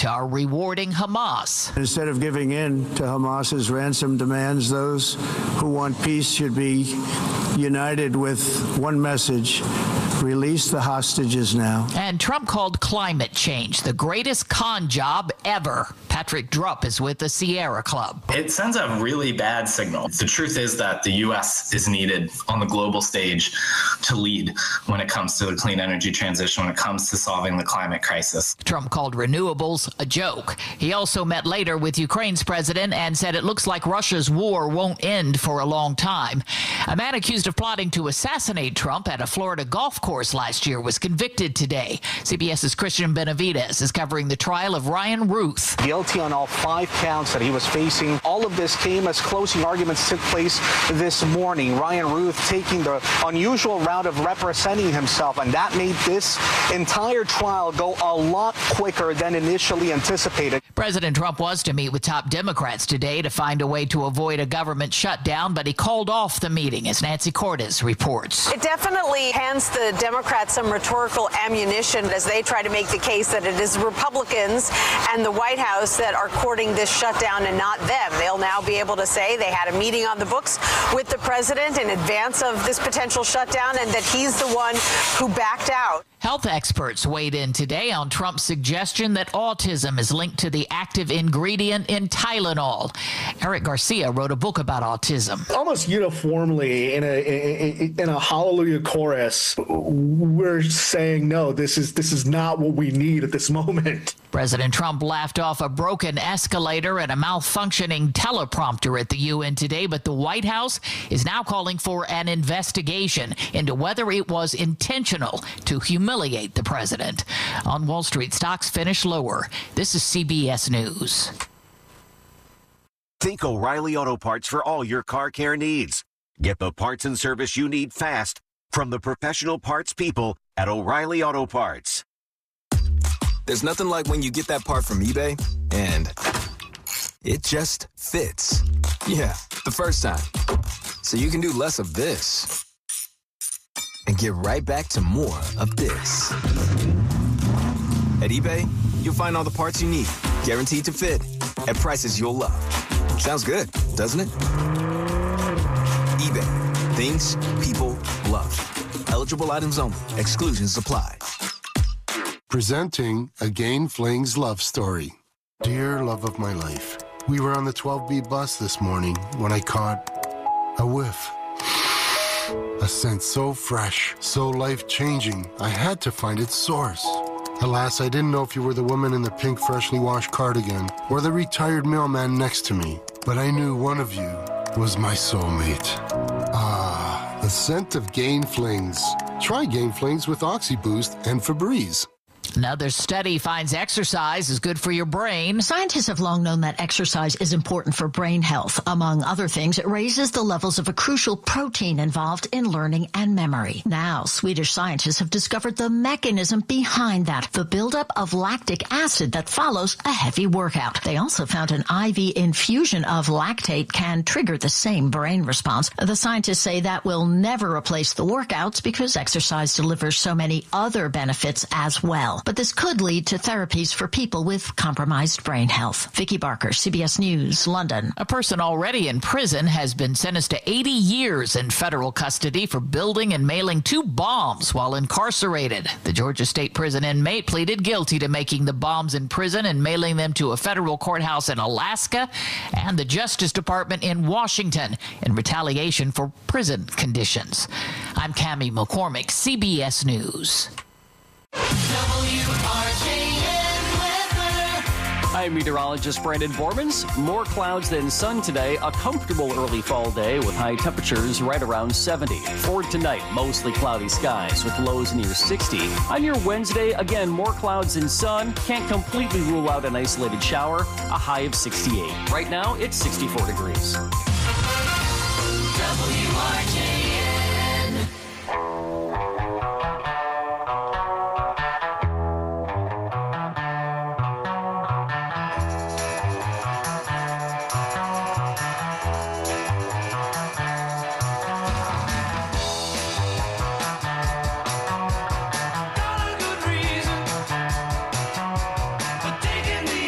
are rewarding Hamas. Instead of giving in to Hamas's ransom demands, those who want peace should be united with one message: release the hostages now. And Trump called climate change the greatest con job ever. Patrick Drupp is with the Sierra Club. It sends a really bad signal. The truth is that the U.S. is needed on the global stage to lead when it comes to the clean energy transition, when it comes to solving the climate crisis. Trump called renewables a joke. He also met later with Ukraine's president and said it looks like Russia's war won't end for a long time. A man accused of plotting to assassinate Trump at a Florida golf course last year was convicted today. CBS's Christian Benavides is covering the trial of Ryan Ruth. Guilty on all 5 counts that he was facing. All of this came as closing arguments took place this morning. Ryan Ruth taking the unusual route of representing himself, and that made this entire trial go a lot quicker than initially anticipated. President Trump was to meet with top Democrats today to find a way to avoid a government shutdown, but he called off the meeting, as Nancy Cordes reports. It definitely hands the Democrats some rhetorical ammunition as they try to make the case that it is Republicans and the White House that are courting this shutdown and not them. They'll now be able to say they had a meeting on the books with the president in advance of this potential shutdown and that he's the one who backed out. Health experts weighed in today on Trump's suggestion that autism is linked to the active ingredient in Tylenol. Eric Garcia wrote a book about autism. Almost uniformly in a hallelujah chorus, we're saying, no, this is not what we need at this moment. President Trump laughed off a broken escalator and a malfunctioning teleprompter at the UN today, but the White House is now calling for an investigation into whether it was intentional to humiliate the president. On Wall Street, stocks finished lower. This is CBS News. Think O'Reilly Auto Parts for all your car care needs. Get the parts and service you need fast from the professional parts people at O'Reilly Auto Parts. There's nothing like when you get that part from eBay and it just fits. Yeah, the first time. So you can do less of this and get right back to more of this. At eBay, you'll find all the parts you need, guaranteed to fit, at prices you'll love. Sounds good, doesn't it? eBay, things people love. Eligible items only. Exclusions apply. Presenting Again Flings Love Story. Dear love of my life, we were on the 12B bus this morning when I caught a whiff. A scent so fresh, so life-changing, I had to find its source. Alas, I didn't know if you were the woman in the pink freshly washed cardigan or the retired mailman next to me, but I knew one of you was my soulmate. Ah, the scent of Gain Flings. Try Gain Flings with OxyBoost and Febreze. Another study finds exercise is good for your brain. Scientists have long known that exercise is important for brain health. Among other things, it raises the levels of a crucial protein involved in learning and memory. Now, Swedish scientists have discovered the mechanism behind that, the buildup of lactic acid that follows a heavy workout. They also found an IV infusion of lactate can trigger the same brain response. The scientists say that will never replace the workouts because exercise delivers so many other benefits as well. But this could lead to therapies for people with compromised brain health. Vicky Barker, CBS News, London. A person already in prison has been sentenced to 80 years in federal custody for building and mailing 2 bombs while incarcerated. The Georgia State Prison inmate pleaded guilty to making the bombs in prison and mailing them to a federal courthouse in Alaska and the Justice Department in Washington in retaliation for prison conditions. I'm Cammie McCormick, CBS News. I'm meteorologist Brandon Bormans. More clouds than sun today. A comfortable early fall day with high temperatures right around 70. For tonight, mostly cloudy skies with lows near 60. On your Wednesday, again, more clouds than sun. Can't completely rule out an isolated shower. A high of 68. Right now, it's 64 degrees. WRJN. Taking the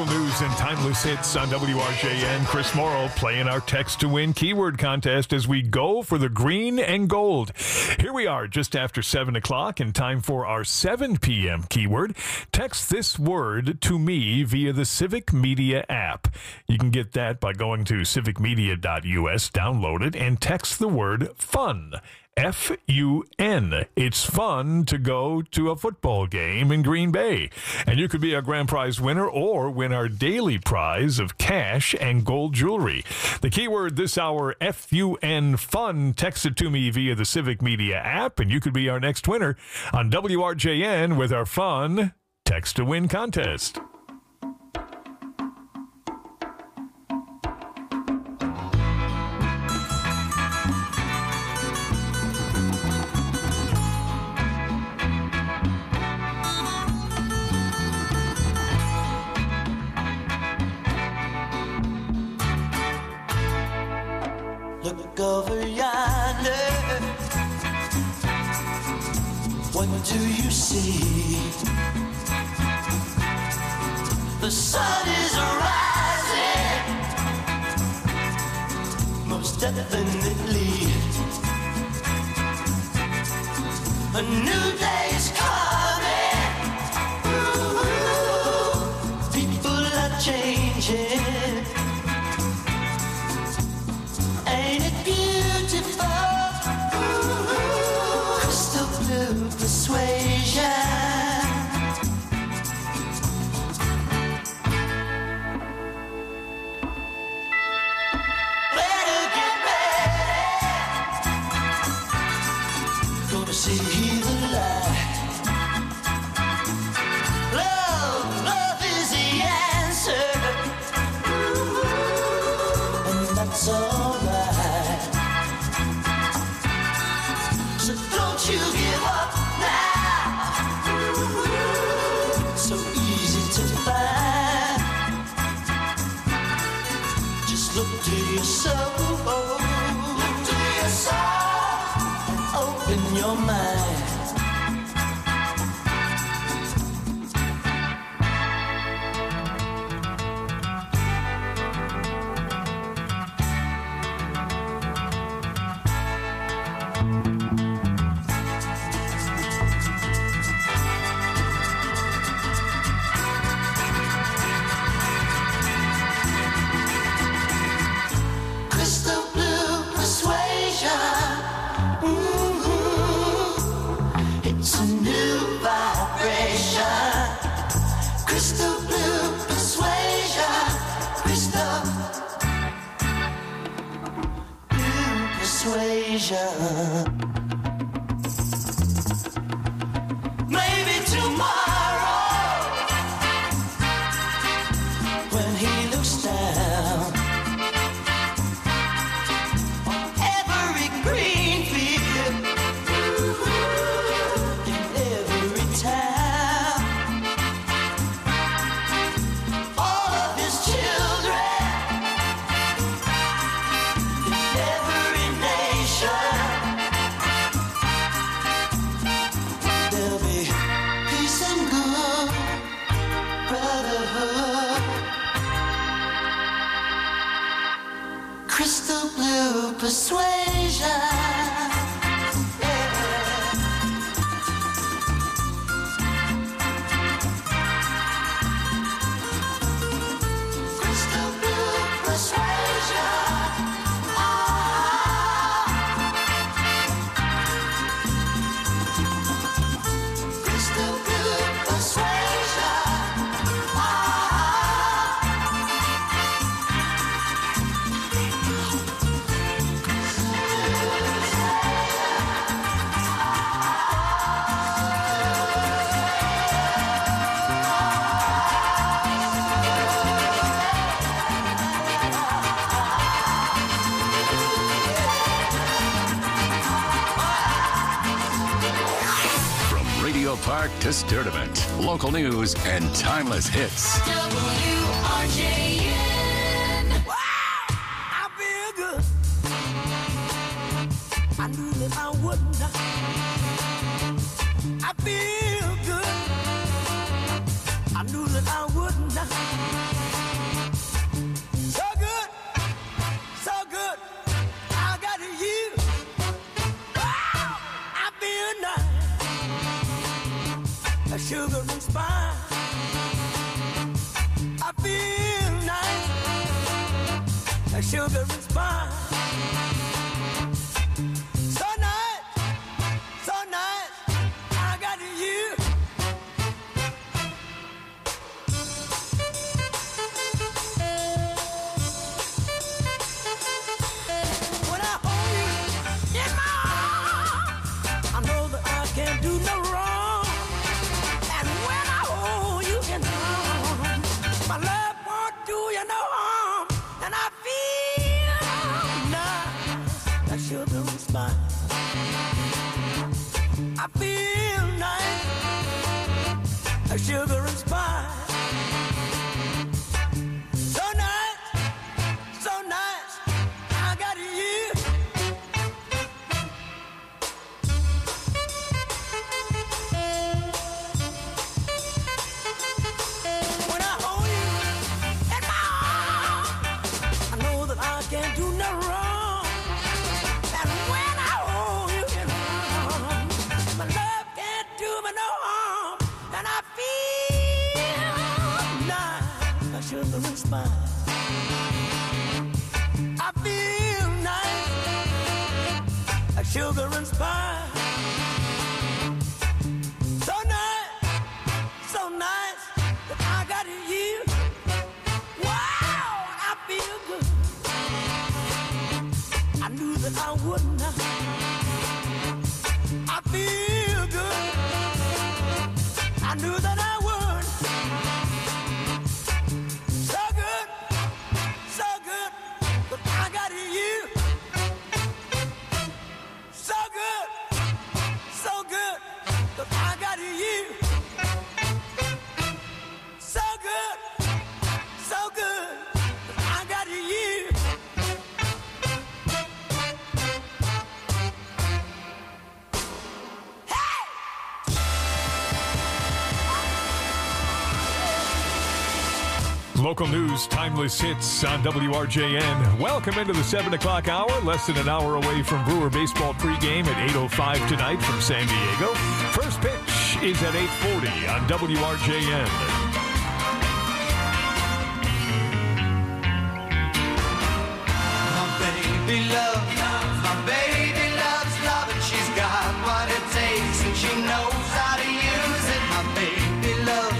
Local news and timeless hits on WRJN. Chris Morrow playing our Text to Win keyword contest as we go for the green and gold. Here we are just after 7 o'clock and time for our 7 p.m. keyword. Text this word to me via the Civic Media app. You can get that by going to civicmedia.us, download it, and text the word FUN. F-U-N. It's fun to go to a football game in Green Bay. And you could be our grand prize winner or win our daily prize of cash and gold jewelry. The keyword this hour, F-U-N, fun. Text it to me via the Civic Media app, and you could be our next winner on WRJN with our fun Text to Win contest. Look over yonder. What do you see? The sun is rising, most definitely. A new day's coming. Ooh, people are changing. Ain't it beautiful? Ooh, crystal blue persuasion. Better get ready. Gonna see the light. Love is the answer. Ooh, and that's all. Don't you give up now. So easy to find. Just look to your soul. Look to your soul and open your mind. Maybe tomorrow, when he looks down on every green field in every town, all of his children in every nation. Crystal blue persuasion. Crystal blue persuasion. Crystal blue persuasion. Park to Sturdivant. Local news and timeless hits. WRJN. Wow! I feel good. I knew that I wouldn't. I feel good. I knew that I wouldn't. sugar and spice. I feel nice, like sugar and spice. So nice, I got you. When I hold you in my arms, I know that I can't do no wrong. And when I hold you in my arms, my love won't do you no harm. And I feel nice, like sugar and spice. I feel nice, like sugar and spice. So nice, I got you. When I hold you in my arms, I know that I can't do no wrong. And when I hold you in my arms, my love can't do me no harm. And I feel nice, like sugar and spice. I feel nice, like sugar and spice. So nice that I got you. Wow, I feel good. I knew that I would not. I feel good. I knew that I would. So good, but I got you. So good, but I got you. So good, but I got you. Local news, timeless hits on WRJN. Welcome into the 7 o'clock hour, less than an hour away from Brewer baseball pregame at 8:05 tonight from San Diego. First pitch is at 8:40 on WRJN. My baby loves love, and she's got what it takes, and she knows how to use it. My baby loves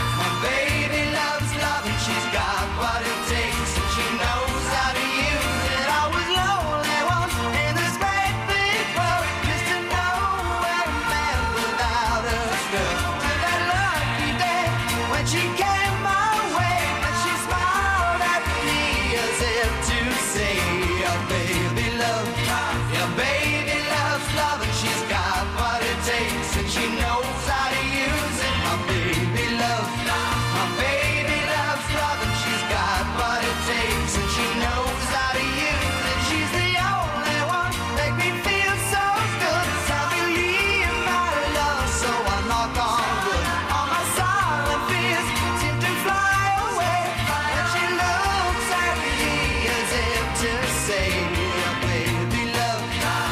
love, and she's got what it takes, and she knows how to use it. I was lonely once in this great big world, just to know where a man without a girl. To that lucky day when she came my way, and she smiled at me as if to say, your baby loves love, and she's got what it takes, and she knows how to use it. My baby loves love, and she's got what it takes, and she knows how to use it. She's the only one make me feel so good. I believe my love, so I knock on wood. All my silent fears seem to fly away, and she looks at me as if to say, your baby loves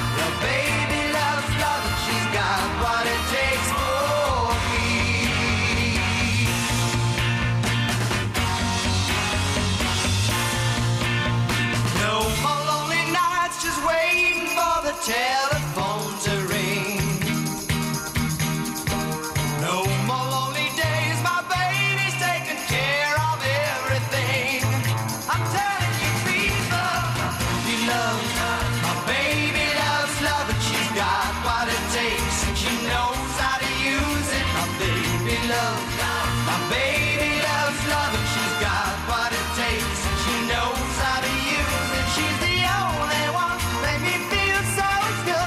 love, and she's got what it takes for me. No more lonely nights just waiting for the telephone to ring. No more lonely days, my baby's taking care of everything. I'm telling you people, he loves, my baby loves love, and she's got what it takes, and she knows how to use it. My baby loves love, and she's got what it takes, and she knows how to use it. She's the only one make me feel so good.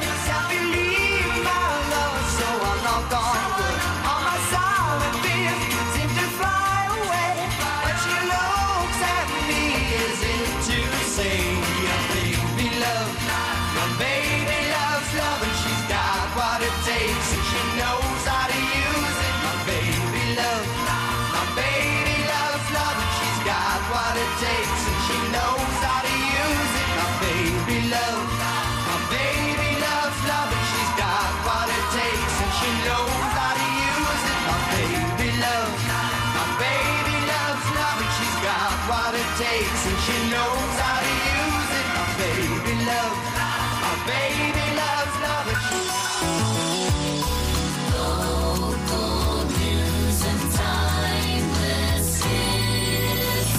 takes, and she knows how to use it. My baby loves loving. Local news and timeless hits.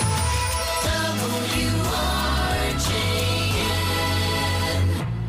WRJN.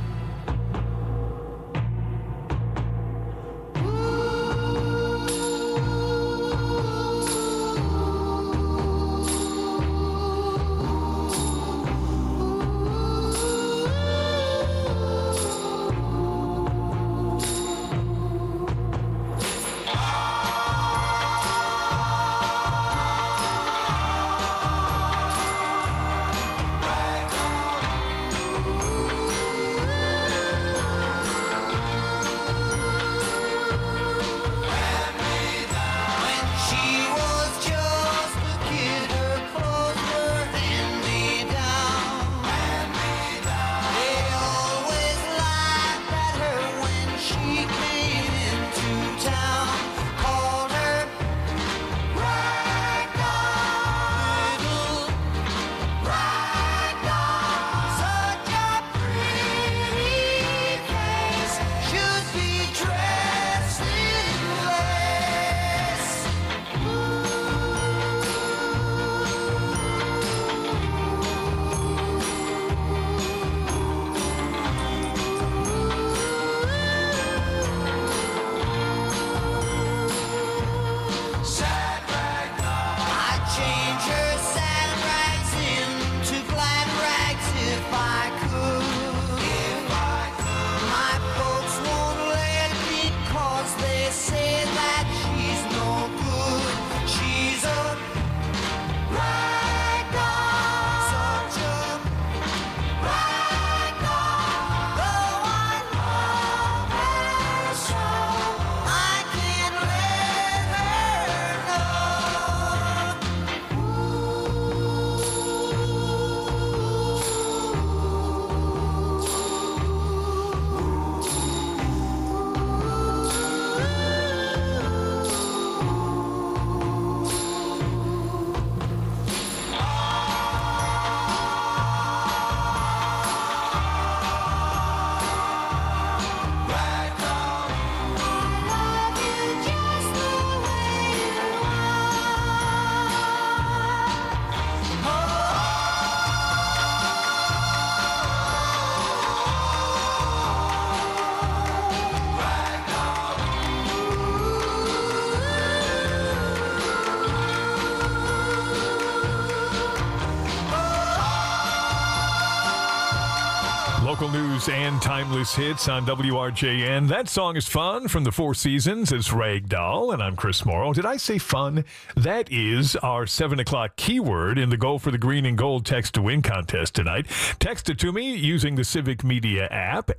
Local news and timeless hits on WRJN. That song is Fun from the Four Seasons. It's Ragdoll, and I'm Chris Morrow. Did I say fun? That is our 7 o'clock keyword in the Go for the Green and Gold Text to Win contest tonight. Text it to me using the Civic Media app,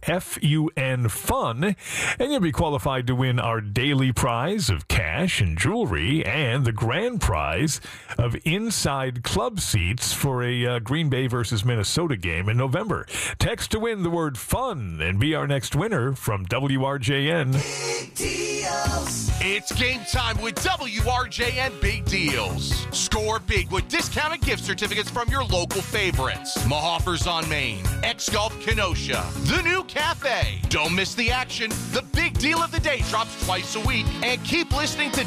FUN FUN, and you'll be qualified to win our daily prize of cash and jewelry and the grand prize of inside club seats for a Green Bay versus Minnesota game in November. Text to win the word fun and be our next winner from WRJN. Big deals. It's game time with WRJN Big Deals. Score big with discounted gift certificates from your local favorites. Mahoffers on Main, X-Golf Kenosha, The New Cafe. Don't miss the action. The big deal of the day drops twice a week. And keep listening to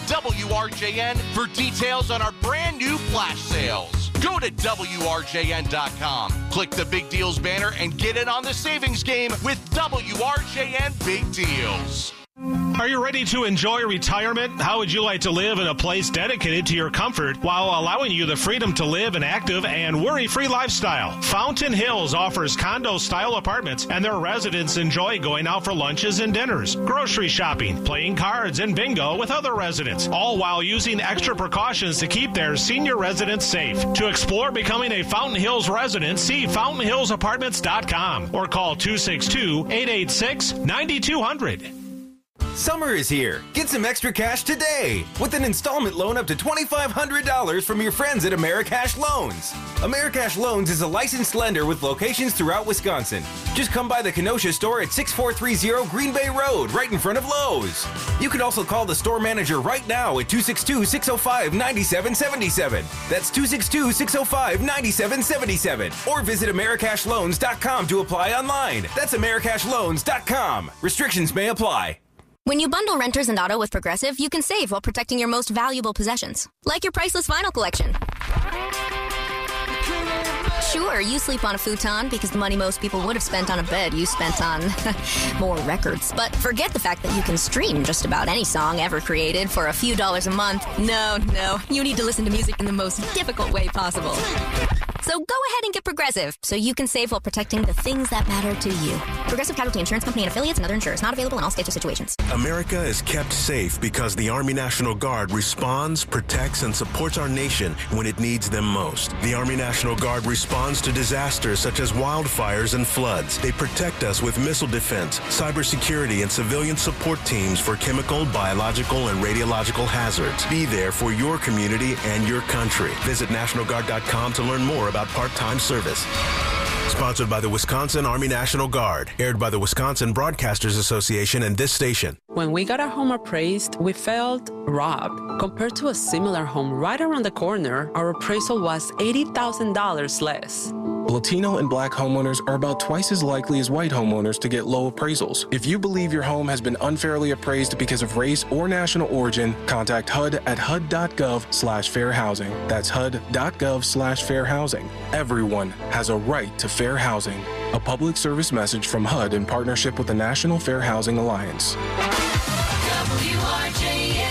WRJN for details on our brand new flash sales. Go to WRJN.com, click the Big Deals banner, and get in on the savings game with WRJN Big Deals. Are you ready to enjoy retirement? How would you like to live in a place dedicated to your comfort while allowing you the freedom to live an active and worry-free lifestyle? Fountain Hills offers condo-style apartments, and their residents enjoy going out for lunches and dinners, grocery shopping, playing cards, and bingo with other residents, all while using extra precautions to keep their senior residents safe. To explore becoming a Fountain Hills resident, see fountainhillsapartments.com or call 262-886-9200. Summer is here. Get some extra cash today with an installment loan up to $2,500 from your friends at Americash Loans. Americash Loans is a licensed lender with locations throughout Wisconsin. Just come by the Kenosha store at 6430 Green Bay Road, right in front of Lowe's. You can also call the store manager right now at 262-605-9777. That's 262-605-9777. Or visit AmericashLoans.com to apply online. That's AmericashLoans.com. Restrictions may apply. When you bundle renters and auto with Progressive, you can save while protecting your most valuable possessions, like your priceless vinyl collection. Sure, you sleep on a futon because the money most people would have spent on a bed you spent on more records. But forget the fact that you can stream just about any song ever created for a few dollars a month. No, you need to listen to music in the most difficult way possible. So go ahead and get Progressive so you can save while protecting the things that matter to you. Progressive Casualty Insurance Company and affiliates and other insurers. Not available in all states or situations. America is kept safe because the Army National Guard responds, protects, and supports our nation when it needs them most. The Army National Guard responds to disasters such as wildfires and floods. They protect us with missile defense, cybersecurity, and civilian support teams for chemical, biological, and radiological hazards. Be there for your community and your country. Visit NationalGuard.com to learn more about part-time service. Sponsored by the Wisconsin Army National Guard. Aired by the Wisconsin Broadcasters Association and this station. When we got our home appraised, we felt robbed. Compared to a similar home right around the corner, our appraisal was $80,000 less. Latino and Black homeowners are about twice as likely as white homeowners to get low appraisals. If you believe your home has been unfairly appraised because of race or national origin, contact HUD at HUD.gov/fair housing. That's HUD.gov/fair housing. Everyone has a right to fair housing. A public service message from HUD in partnership with the National Fair Housing Alliance. WRJN.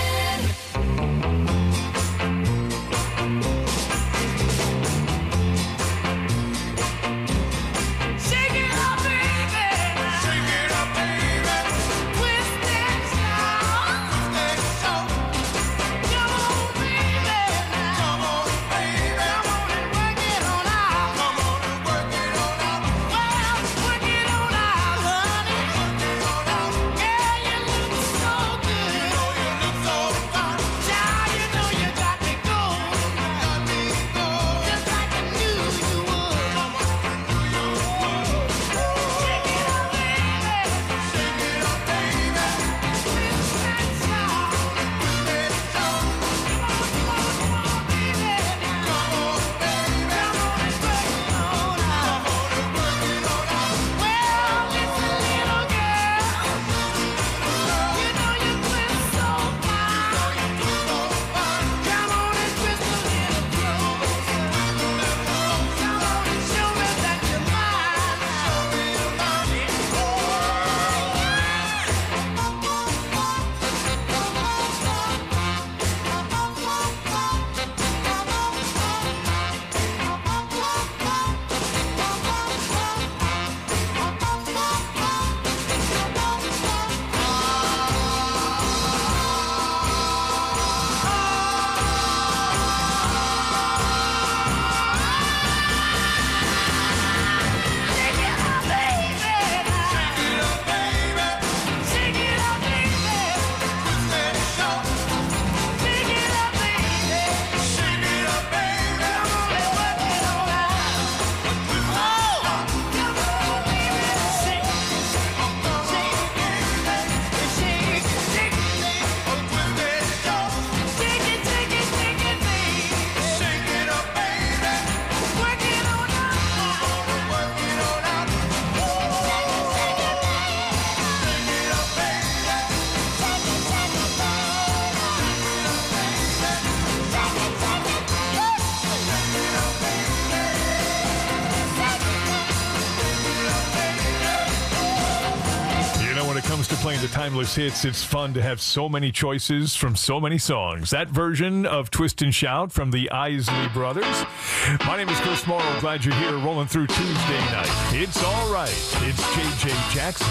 Playing the timeless hits, it's fun to have so many choices from so many songs. That version of Twist and Shout from the Isley Brothers. My name is Chris Morrow. Glad you're here, rolling through Tuesday night. It's all right. It's JJ Jackson.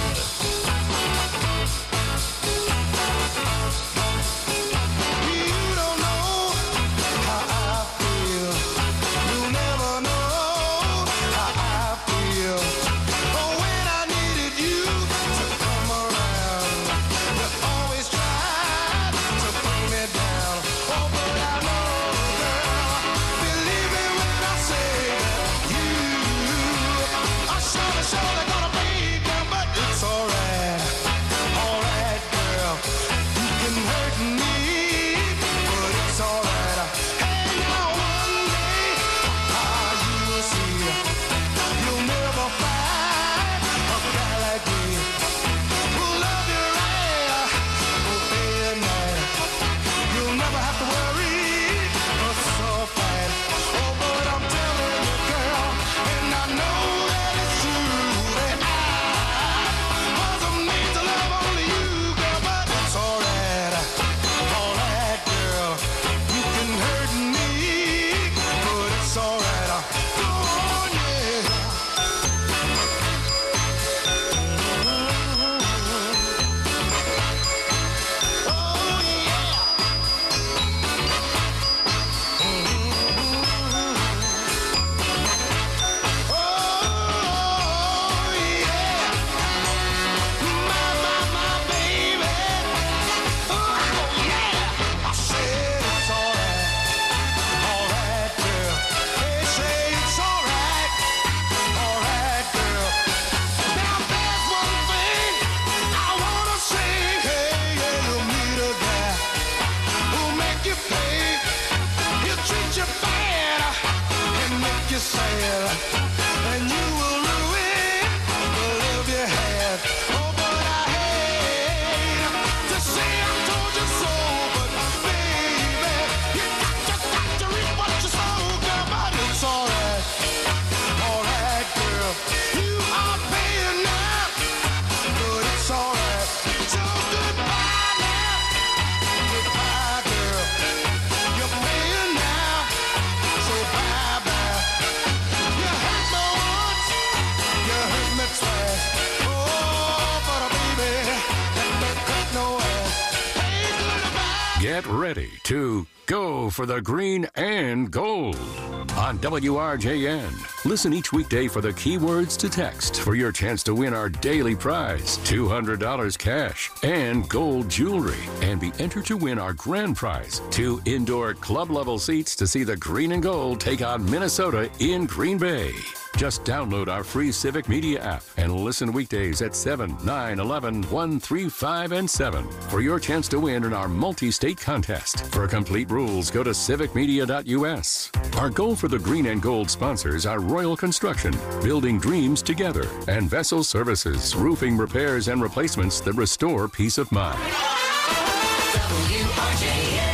Oh, when I needed you to come around, you head, and you will ruin the love you had. Oh, but I hate to say I told you so, but baby, you got to reap what you sow, girl, but it's alright, girl. You are paying now, but it's alright. So goodbye now, goodbye, girl. You're paying now, so bye-bye. You hurt me once, you hurt me twice. Oh, but baby, that don't cut no ass. Hey, goodbye. Get ready to go for the green and gold on WRJN. Listen each weekday for the keywords to text for your chance to win our daily prize, $200 cash and gold jewelry, and be entered to win our grand prize, 2 indoor club-level seats to see the green and gold take on Minnesota in Green Bay. Just download our free Civic Media app and listen weekdays at 7, 9, 11, 1, 3, 5, and 7 for your chance to win in our multi-state contest. For complete rules, go to civicmedia.us. Our Goal for the Green and Gold sponsors are Royal Construction, building dreams together, and Vessel Services, roofing repairs and replacements that restore peace of mind. WRJN.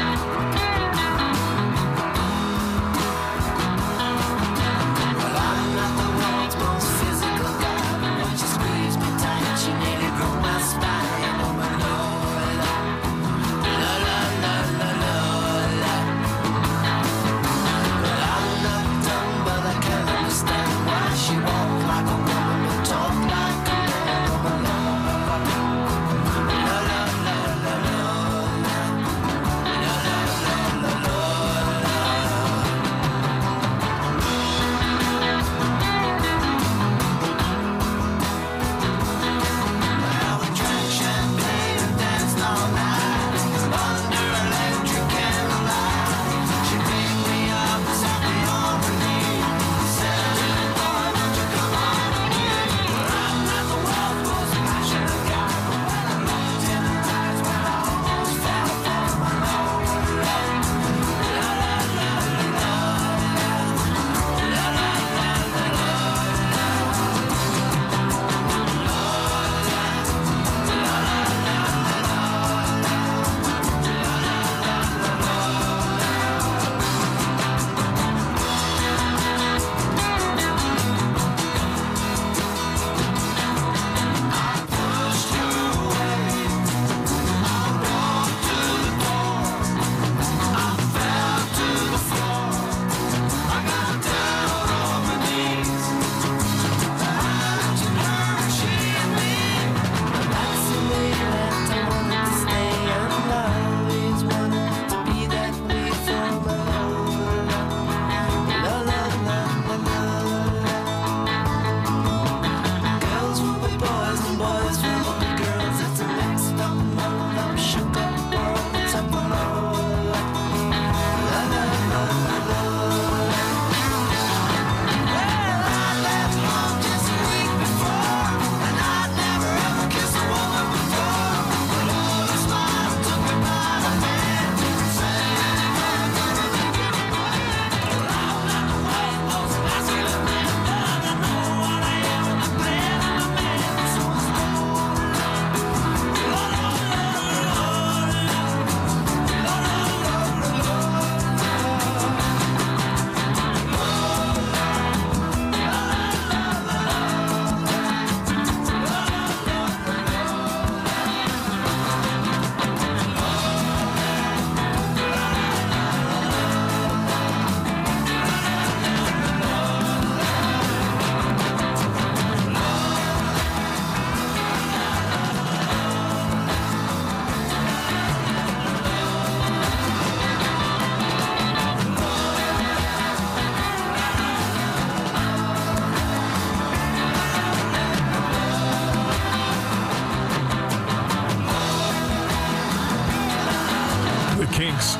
I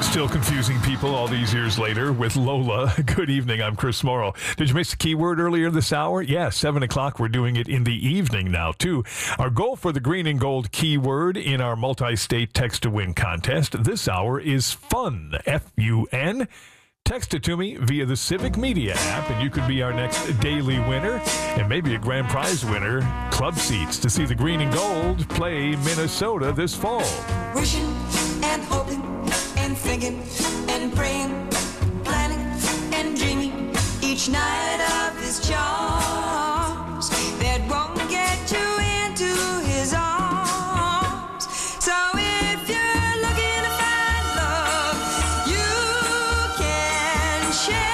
Still confusing people all these years later with Lola. Good evening, I'm Chris Morrow. Did you miss the keyword earlier this hour? Yeah, 7 o'clock. We're doing it in the evening now, too. Our goal for the green and gold keyword in our multi-state text-to-win contest this hour is fun, F-U-N. Text it to me via the Civic Media app, and you could be our next daily winner and maybe a grand prize winner, club seats to see the green and gold play Minnesota this fall. Wishing and hoping and thinking and praying, planning and dreaming each night of his charms that won't get you into his arms. So if you're looking to find love, you can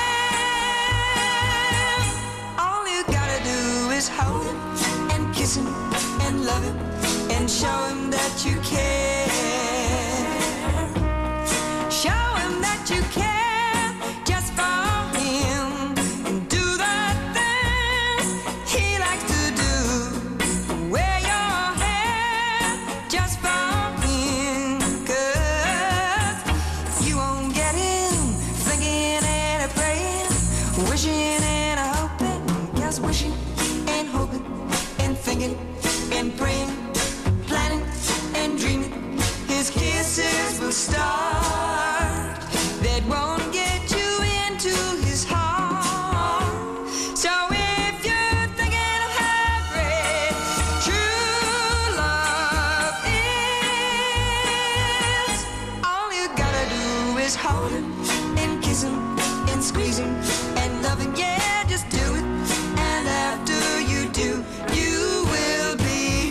share. All you gotta do is hold him and kiss him and love him and show him that you care. Show him that you care just for him and do the things he likes to do. Wear your hair just for him, 'cause you won't get him thinking and a praying, wishing and a hoping, just wishing and hoping and thinking and praying, planning and dreaming. His kisses will start that won't get you into his heart. So if you're thinking of how great true love is, all you gotta do is hold him and kiss him and squeeze him and love him. Yeah, just do it. And after you do, you will be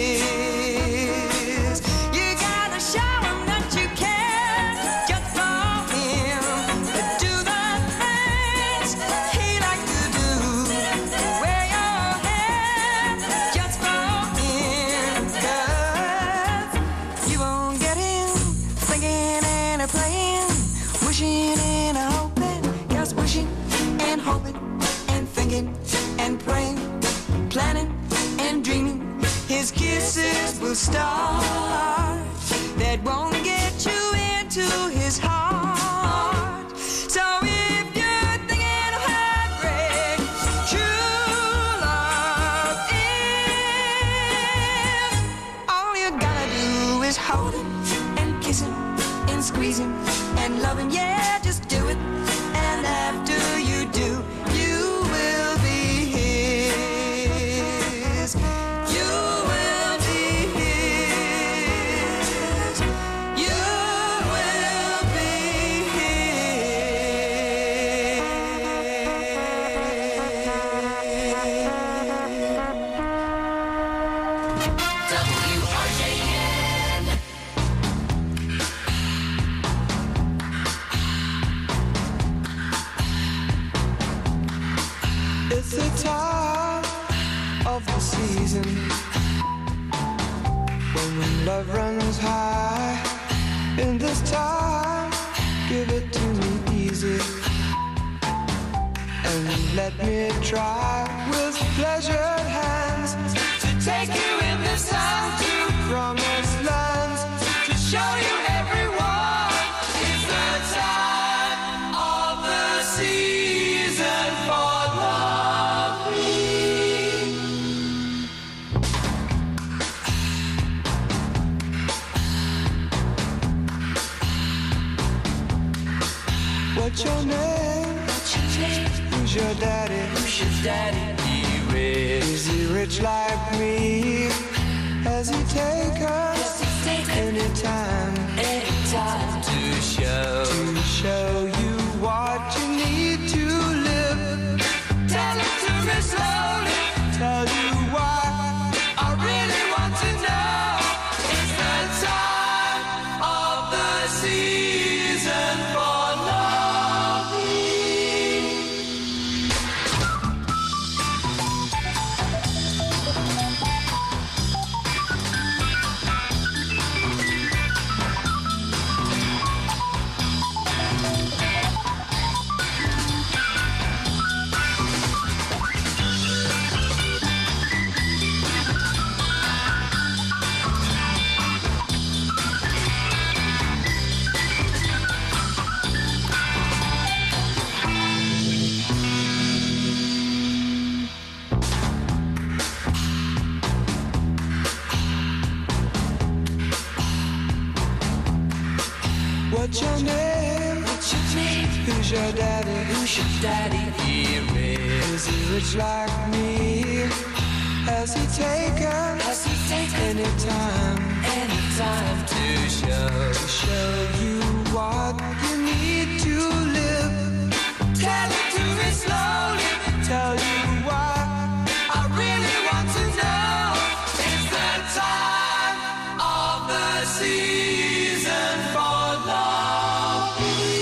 his. You gotta show him that you care just for him. But do the things he likes to do. Wear your hair just for him, 'cause you won't get him thinking and a praying, wishing and a hoping, just wishing and hoping and thinking and praying, planning and dreaming. His kisses will start that won't get you into his heart. So if you're thinking of how great true love is, all you gotta do is hold him and kiss him and squeeze him and love him. Yeah, just do it. And after you do, you will be his. You will be his. You will be WRJN. It's the time of the season when love runs high. In this time, give it to me easy and let me try with pleasured hands to take you in this time to promised lands, to show you everyone. It's the time of the season for loving. What's your name? Who's your daddy? He rich. Is he rich like me? Has he take us anytime to show you what you need to live? Tell it to me slowly. Tell you why I really want to know. It's the time of the season for loving. What's your name? What's your name? Who's your daddy? Who's your daddy? Is he rich like me? Has he taken any time to show you what you need to live? Tell it to me slowly. Tell you why I really want to know. It's the time of the season for love.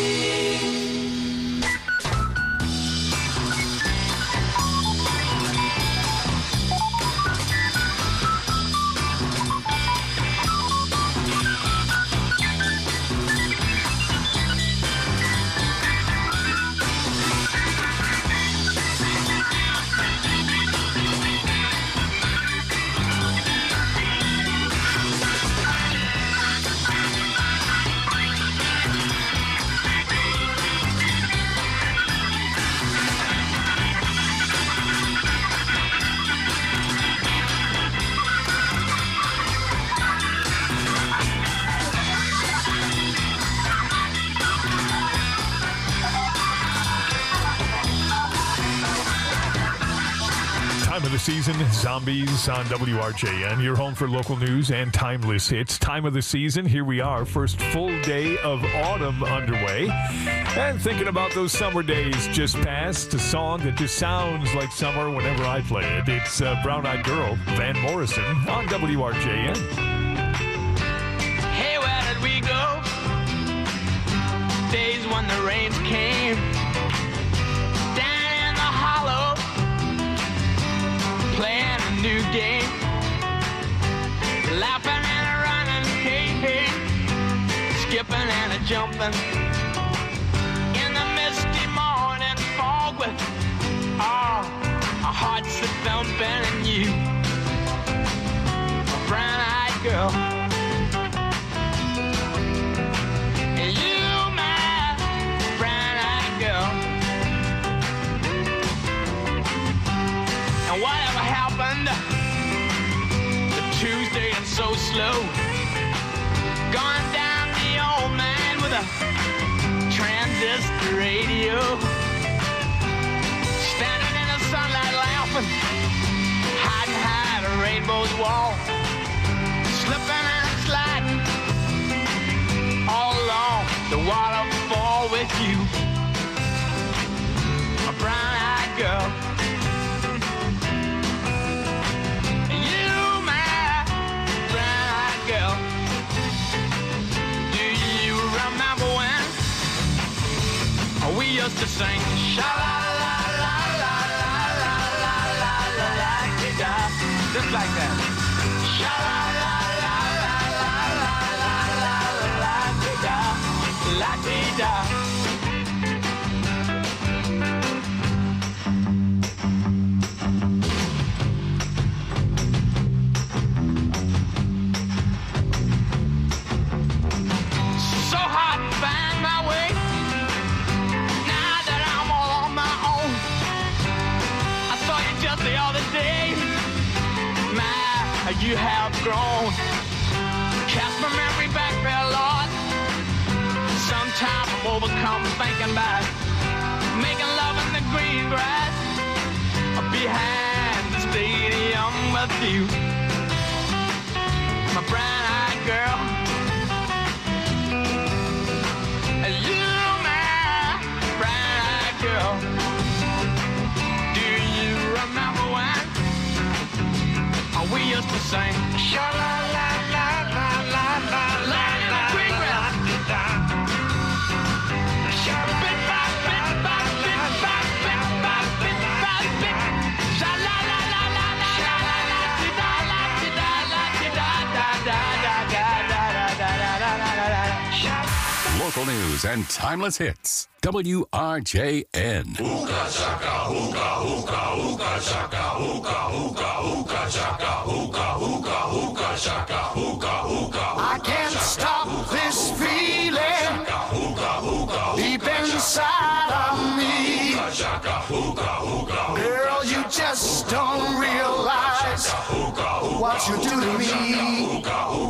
Time of the season, Zombies on WRJN. Your home for local news and timeless hits. Time of the season, here we are. First full day of autumn underway. And thinking about those summer days just past, a song that just sounds like summer whenever I play it. It's Brown Eyed Girl, Van Morrison on WRJN. Hey, where did we go? Days when the rains came. Down in the hollow, playing a new game. Laughing and a running, hey, hey. Skipping and a jumping. In the misty morning fog with our hearts a thumping and you, a brown-eyed girl. And you, my brown-eyed girl. And whatever happened to Tuesday and so slow? Gone down the old man with a transistor radio. Standing in the sunlight laughing, hiding behind a rainbow's wall. Slipping and sliding all along the waterfall with you, a brown-eyed girl. We used to sing sha-la-la-la-la-la-la-la-la-la-la-la-la-la-la, just like that. Sha-la-la-la-la-la-la-la-la-la-la-la-la-la. So hard to find my way. The other day, my, you have grown. Cast my memory back there, Lord. Sometimes I'm overcome thinking about making love in the green grass behind the stadium with you, my brown-eyed girl. You, my brown-eyed girl. Remember when we used to sing sha-la-la-la-la-la-la-la in the green grass. Bit by bit by bit by bit by bit by bit. Sha-la-la-la-la-la-la-la-la-la-la-la-la-la-la-la-la-la. Local news and timeless hits. WRJN. Hookah chaka, hookah, hookah, hookah chaka, hookah, hookah, hookah chaka, hookah, hookah, hookah chaka, hookah, hookah. I can't stop this feeling deep inside of me. Girl, you just don't realize what's what you do to me.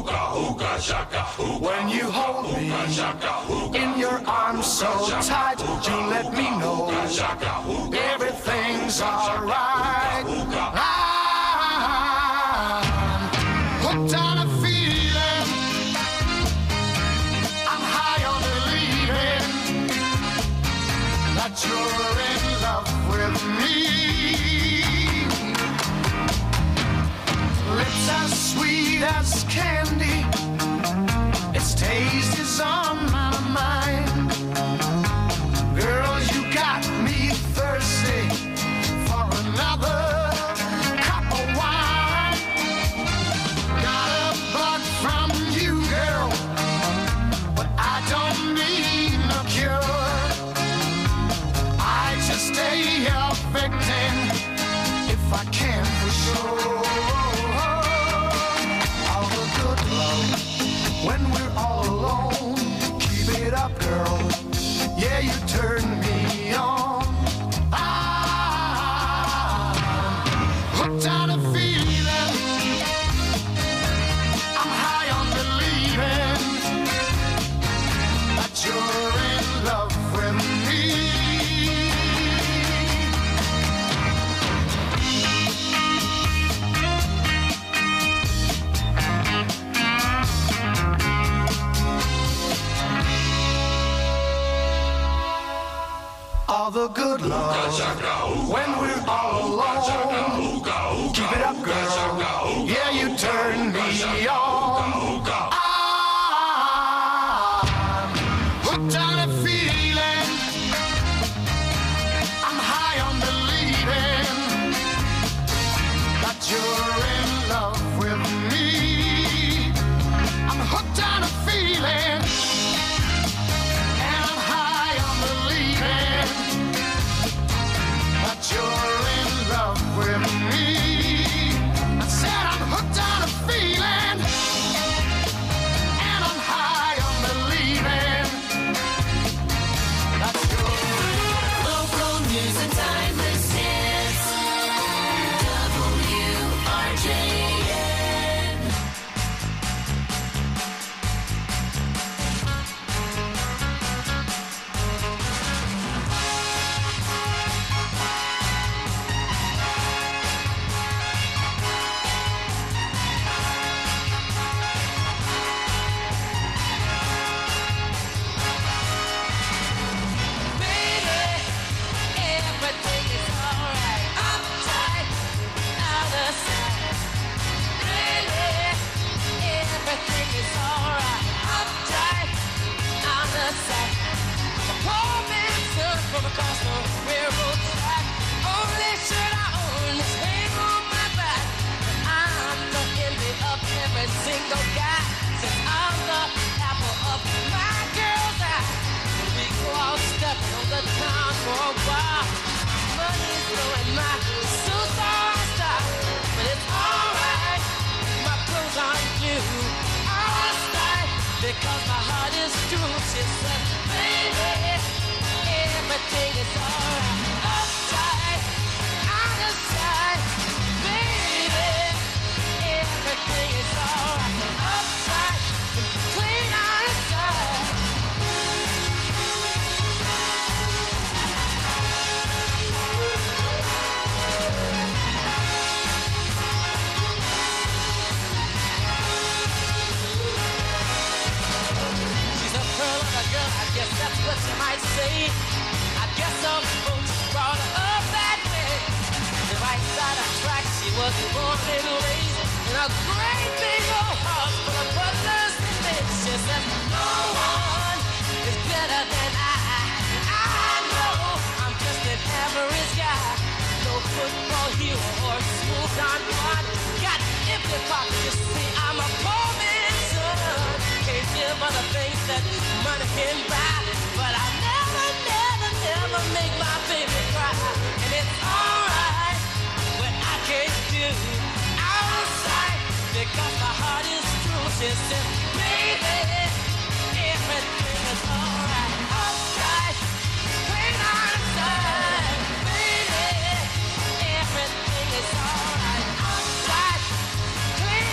When you hold me in your arms so tight, you let me know everything's alright. I'm hooked on a feeling. I'm high on believing that you're in love with me. Lips as sweet as candy, its taste is on my mind. Girl, you got me thirsty for another cup of wine. Got a bug from you, girl, but I don't need no cure. I just stay a victim if I can for sure. All the good love when we're all alone. Keep it up, girl. Yeah, you turn me on. I'm hooked on a feeling. I'm high on believing that you're in love with me. All the good love when we're all alone. Keep it up, girl. Yeah, you turn me on. I'm hooked on a feeling. I'm high on believing that you're in love with me. I'm hooked on a feeling. And I'm high on believing that you're in love with me. I said I'm hooked on a feeling, and I'm high on believing that you're local news and timeless hits. WRJN. Across the railroad track, only shirt I own is hang on my back. I'm the envy of every single guy, since I'm the apple of my girl's eye. We go out stepping on the town for a while. Money's blowing my suits on style, but it's alright. My clothes aren't new, all right, because my heart is true. She said, baby, everything is alright. Uptight, out of sight, baby. Everything is alright. Uptight, clean out of sight. She's a pearl of a girl, I guess that's what you might say. I guess some folks brought her up that way. The right side of track, she was born and raised in a great big old house full of brothers and mates. She said, no one is better than I. I know I'm just an average guy. No football hero or school Don Juan. Got empty pockets, you see, I'm a poor man's son. Can't give other things that money can buy, but I never make my baby cry. And it's alright when I can't do outside, because my heart is true. She said, baby, everything is alright. Uptight, clean outside, baby, everything is alright. Uptight, clean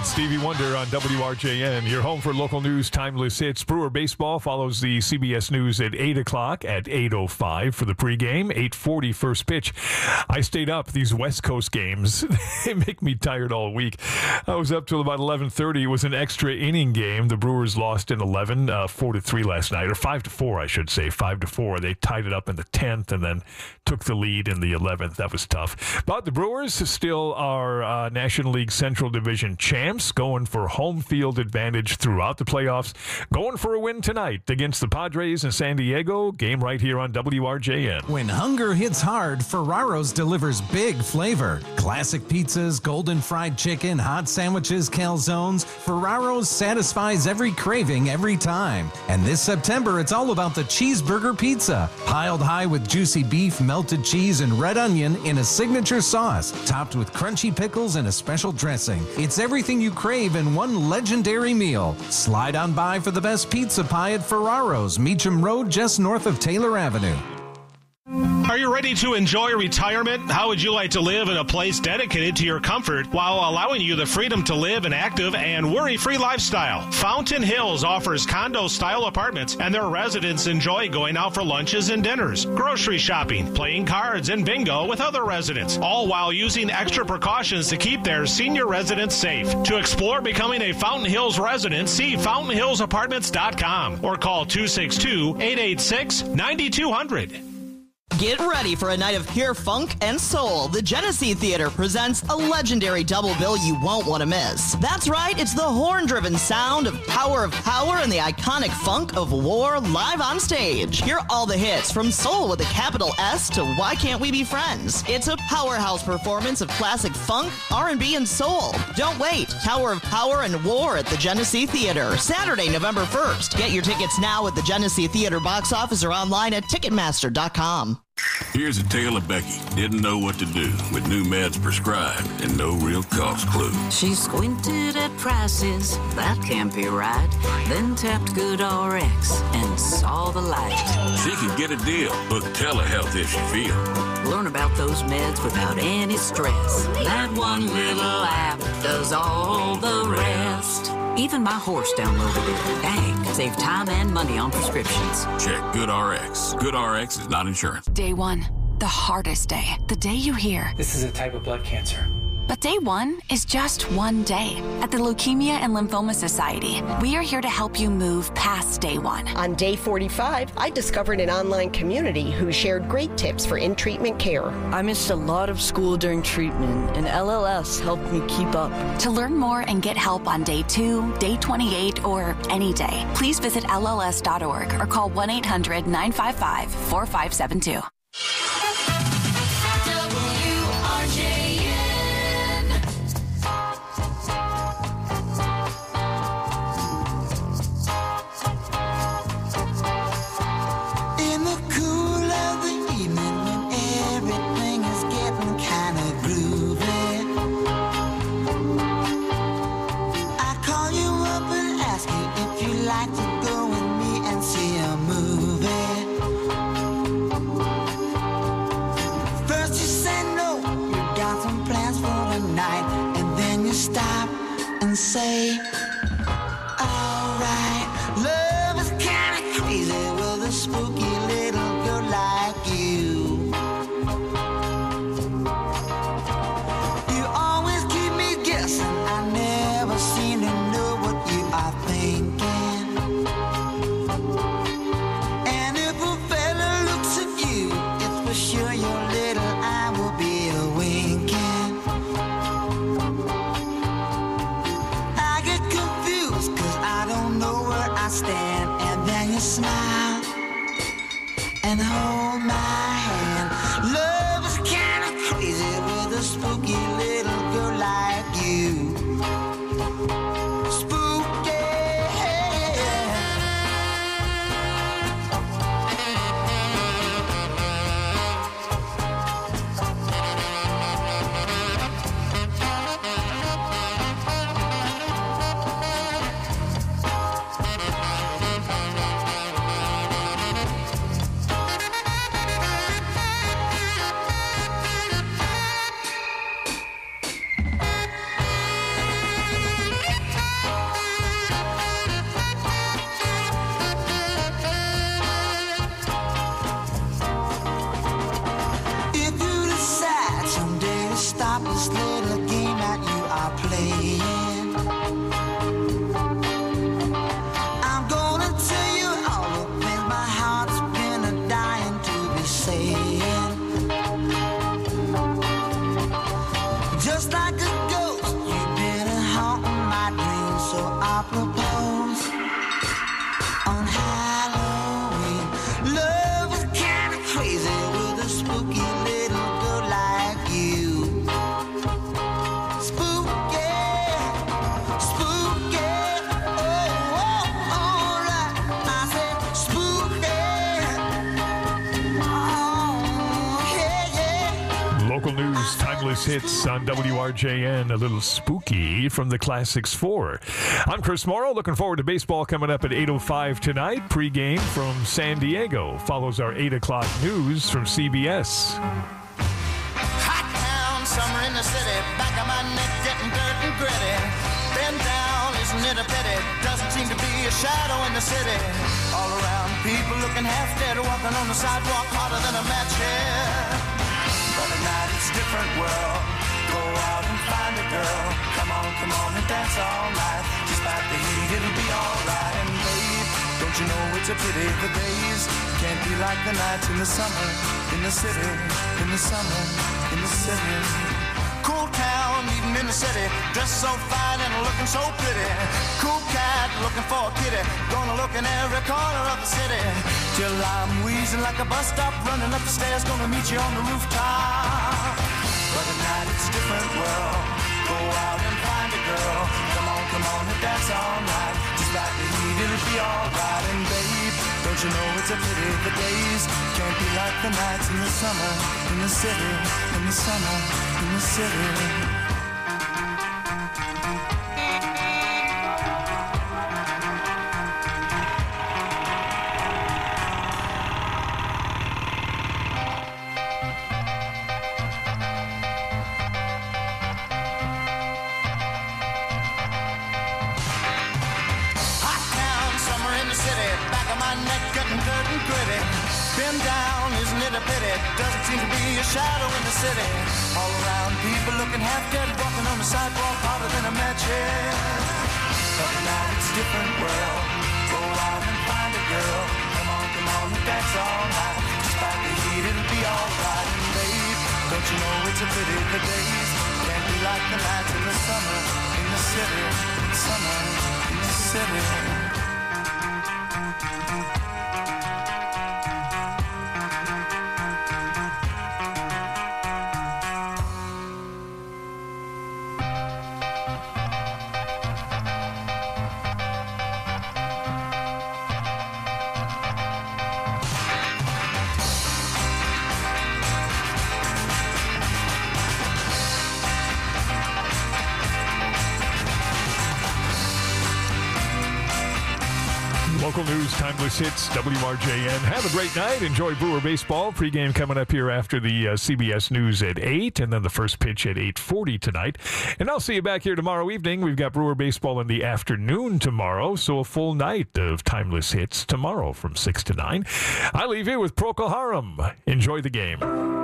Stevie Wonder on WRJN. Your home for local news, timeless hits. Brewer baseball follows the CBS News at 8 o'clock at 8:05 for the pregame, 8:40 first pitch. I stayed up. These West Coast games, they make me tired all week. I was up till about 11:30. It was an extra inning game. The Brewers lost in 11, 4-3 last night, or 5-4, I should say, 5-4. They tied it up in the 10th and then took the lead in the 11th. That was tough. But the Brewers still are National League Central Division champs, going for home field advantage throughout the playoffs, going for a win tonight against the Padres in San Diego. Game right here on WRJN. When hunger hits hard, Ferraro's delivers big flavor. Classic pizzas, golden fried chicken, hot sandwiches, calzones. Ferraro's satisfies every craving every time. And this September, it's all about the cheeseburger pizza. Piled high with juicy beef, melted cheese, and red onion in a signature sauce, topped with crunchy pickles and a special dressing. It's everything you crave in one legendary meal. Slide on by for the best pizza pie at Ferraro's, Meacham Road, just north of Taylor Avenue. Are you ready to enjoy retirement? How would you like to live in a place dedicated to your comfort while allowing you the freedom to live an active and worry-free lifestyle? Fountain Hills offers condo-style apartments, and their residents enjoy going out for lunches and dinners, grocery shopping, playing cards, and bingo with other residents, all while using extra precautions to keep their senior residents safe. To explore becoming a Fountain Hills resident, see fountainhillsapartments.com or call 262-886-9200. Get ready for a night of pure funk and soul. The Genesee Theater presents a legendary double bill you won't want to miss. That's right, it's the horn-driven sound of Power and the iconic funk of War live on stage. Hear all the hits from Soul with a capital S to Why Can't We Be Friends? It's a powerhouse performance of classic funk, R&B, and soul. Don't wait. Tower of Power and War at the Genesee Theater, Saturday, November 1st. Get your tickets now at the Genesee Theater box office or online at Ticketmaster.com. Here's a tale of Becky. Didn't know what to do with new meds prescribed and no real cost clue. She squinted at prices, that can't be right. Then tapped GoodRx and saw the light. She could get a deal, book telehealth if she feels. Learn about those meds without any stress. That one little app does all the rest. Even my horse downloaded it. Dang, save time and money on prescriptions. Check GoodRx. GoodRx is not insurance. Day one, the hardest day. The day you hear, this is a type of blood cancer. But day one is just one day. At the Leukemia and Lymphoma Society, we are here to help you move past day one. On day 45, I discovered an online community who shared great tips for in-treatment care. I missed a lot of school during treatment, and LLS helped me keep up. To learn more and get help on day 2, day 28, or any day, please visit LLS.org or call 1-800-955-4572. Stop and say, alright, love is kinda crazy with a spooky little girl like you. You always keep me guessing, I never seem to know what you are thinking. And if a fella looks at you, it's for sure your little eye will be a winking. Stand and then you smile and hold my hand. Love is kinda crazy with a spooky little girl like you. Spooky. News, Timeless Hits on WRJN. A little spooky from the Classics 4. I'm Chris Morrow. Looking forward to baseball coming up at 8:05 tonight. Pre-game from San Diego. Follows our 8 o'clock news from CBS. Hot town, summer in the city. Back of my neck getting dirt and gritty. Been down, isn't it a pity? Doesn't seem to be a shadow in the city. All around, people looking half dead, walking on the sidewalk harder than a match here. But at night it's a different world. Go out and find a girl. Come on and dance all night. Despite the heat, it'll be alright. And babe, don't you know it's a pity the days can't be like the nights in the summer, in the city, in the summer, in the city. Cool town, even in the city, dressed so fine and looking so pretty. Cool cat, looking for a kitty, gonna look in every corner of the city. Till I'm wheezing like a bus stop, running up the stairs, gonna meet you on the rooftop. But at night it's a different world. Go out and find a girl. Come on and dance all night. Just like the heat, it'll be alright. And babe, don't you know it's a pity the days can't be like the nights in the summer, in the city, in the summer, in the city. Been down, isn't it a pity? Doesn't seem to be a shadow in the city. All around, people looking half dead, walking on the sidewalk harder than a match here. But now it's a different world. Go out and find a girl. Come on and dance all night. Despite the heat, it'll be alright. And babe, don't you know it's a pity the days can't be like the nights in the summer, in the city, summer, in the city. Local news, Timeless Hits, WRJN. Have a great night. Enjoy Brewer baseball. Pre-game coming up here after the CBS News at 8, and then the first pitch at 8:40 tonight. And I'll see you back here tomorrow evening. We've got Brewer baseball in the afternoon tomorrow, so a full night of Timeless Hits tomorrow from 6 to 9. I leave you with Procol Harum. Enjoy the game.